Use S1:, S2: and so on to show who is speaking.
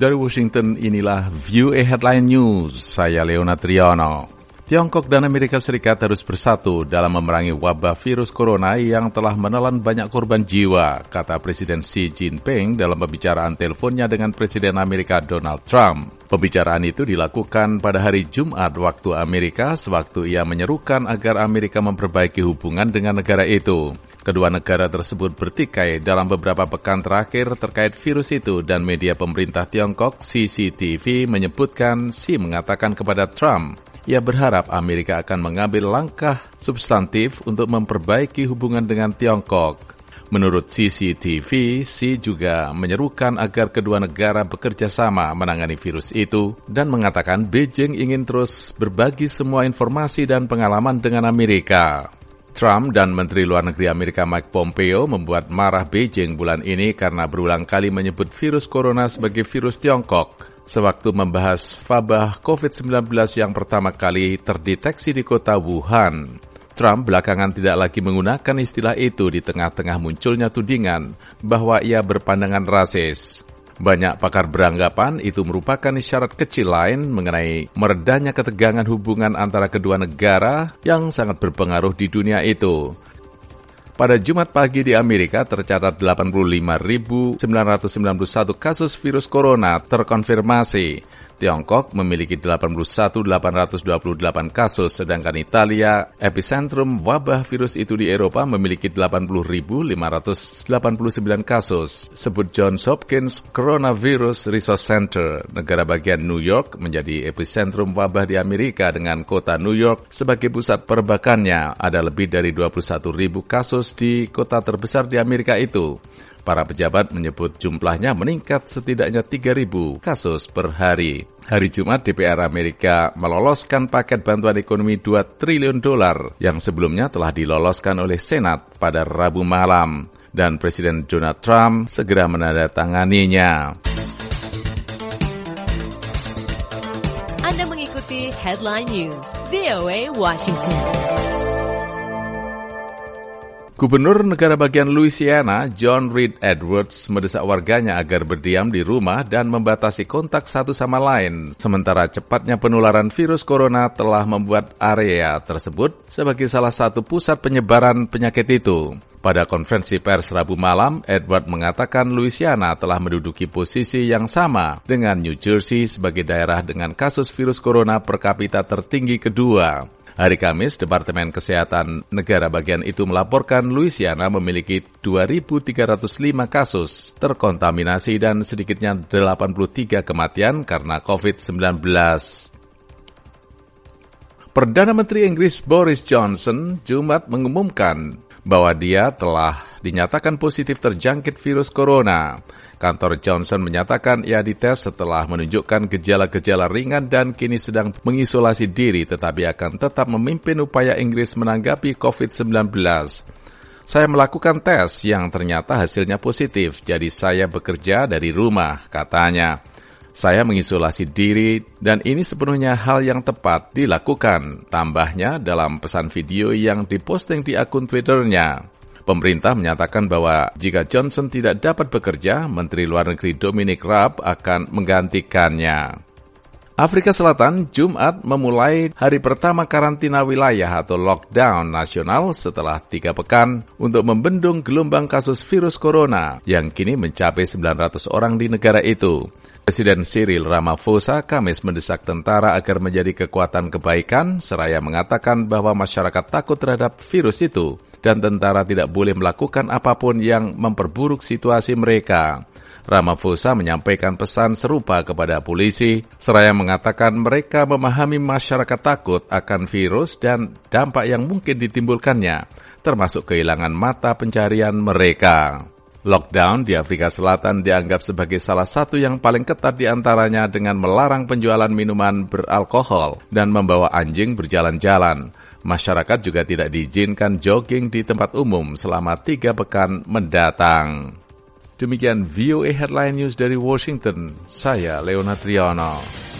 S1: Dari Washington, inilah VOA Headline News. Saya Leona Triano. Tiongkok dan Amerika Serikat harus bersatu dalam memerangi wabah virus corona yang telah menelan banyak korban jiwa, kata Presiden Xi Jinping dalam pembicaraan teleponnya dengan Presiden Amerika Donald Trump. Pembicaraan itu dilakukan pada hari Jumat waktu Amerika, sewaktu ia menyerukan agar Amerika memperbaiki hubungan dengan negara itu. Kedua negara tersebut bertikai dalam beberapa pekan terakhir terkait virus itu dan media pemerintah Tiongkok CCTV menyebutkan Xi mengatakan kepada Trump, ia berharap Amerika akan mengambil langkah substantif untuk memperbaiki hubungan dengan Tiongkok. Menurut CCTV, Xi juga menyerukan agar kedua negara bekerja sama menangani virus itu dan mengatakan Beijing ingin terus berbagi semua informasi dan pengalaman dengan Amerika. Trump dan Menteri Luar Negeri Amerika Mike Pompeo membuat marah Beijing bulan ini karena berulang kali menyebut virus corona sebagai virus Tiongkok sewaktu membahas wabah COVID-19 yang pertama kali terdeteksi di kota Wuhan. Trump belakangan tidak lagi menggunakan istilah itu di tengah-tengah munculnya tudingan bahwa ia berpandangan rasis. Banyak pakar beranggapan itu merupakan isyarat kecil lain mengenai meredahnya ketegangan hubungan antara kedua negara yang sangat berpengaruh di dunia itu. Pada Jumat pagi di Amerika tercatat 85.991 kasus virus corona terkonfirmasi. Tiongkok memiliki 81.828 kasus, sedangkan Italia, epicentrum wabah virus itu di Eropa, memiliki 80.589 kasus. Sebut Johns Hopkins Coronavirus Resource Center, negara bagian New York, menjadi epicentrum wabah di Amerika dengan kota New York sebagai pusat perbakannya. Ada lebih dari 21.000 kasus di kota terbesar di Amerika itu. Para pejabat menyebut jumlahnya meningkat setidaknya 3.000 kasus per hari. Hari Jumat, DPR Amerika meloloskan paket bantuan ekonomi $2 triliun yang sebelumnya telah diloloskan oleh Senat pada Rabu malam. Dan Presiden Donald Trump segera menandatanganinya.
S2: Anda mengikuti Headline News, VOA Washington.
S1: Gubernur negara bagian Louisiana, John Reed Edwards, mendesak warganya agar berdiam di rumah dan membatasi kontak satu sama lain. Sementara cepatnya penularan virus corona telah membuat area tersebut sebagai salah satu pusat penyebaran penyakit itu. Pada konferensi pers Rabu malam, Edwards mengatakan Louisiana telah menduduki posisi yang sama dengan New Jersey sebagai daerah dengan kasus virus corona per kapita tertinggi kedua. Hari Kamis, Departemen Kesehatan negara bagian itu melaporkan Louisiana memiliki 2.305 kasus terkontaminasi dan sedikitnya 83 kematian karena COVID-19. Perdana Menteri Inggris Boris Johnson Jumat mengumumkan bahwa dia telah dinyatakan positif terjangkit virus corona. Kantor Johnson menyatakan ia dites setelah menunjukkan gejala-gejala ringan dan kini sedang mengisolasi diri tetapi akan tetap memimpin upaya Inggris menanggapi COVID-19. Saya melakukan tes yang ternyata hasilnya positif, jadi saya bekerja dari rumah, katanya. Saya mengisolasi diri dan ini sepenuhnya hal yang tepat dilakukan, tambahnya dalam pesan video yang diposting di akun Twitter-nya. Pemerintah menyatakan bahwa jika Johnson tidak dapat bekerja, Menteri Luar Negeri Dominic Raab akan menggantikannya. Afrika Selatan Jumat memulai hari pertama karantina wilayah atau lockdown nasional setelah 3 pekan untuk membendung gelombang kasus virus corona yang kini mencapai 900 orang di negara itu. Presiden Cyril Ramaphosa Kamis mendesak tentara agar menjadi kekuatan kebaikan, seraya mengatakan bahwa masyarakat takut terhadap virus itu dan tentara tidak boleh melakukan apapun yang memperburuk situasi mereka. Ramaphosa menyampaikan pesan serupa kepada polisi, seraya mengatakan mereka memahami masyarakat takut akan virus dan dampak yang mungkin ditimbulkannya, termasuk kehilangan mata pencarian mereka. Lockdown di Afrika Selatan dianggap sebagai salah satu yang paling ketat di antaranya dengan melarang penjualan minuman beralkohol dan membawa anjing berjalan-jalan. Masyarakat juga tidak diizinkan jogging di tempat umum selama 3 pekan mendatang. Demikian VOA Headline News dari Washington. Saya Leona Triano.